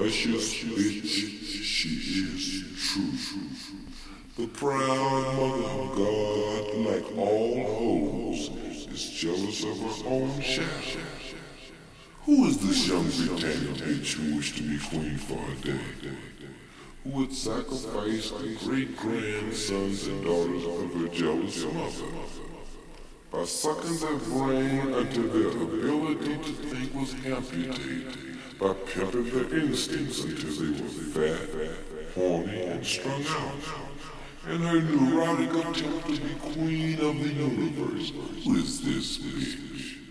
luscious bitch, she is true. The proud mother of God, like all hoes, is jealous of her own shaft. Who is this young Britannia bitch who wished to be queen for a day? Who would sacrifice the great-grandsons and daughters of her jealous mother by sucking their brain until their ability to think was amputated, by pimping their instincts until they were fat, horny, and strung out. In her neurotic attempt to be queen of the universe, who is this bitch?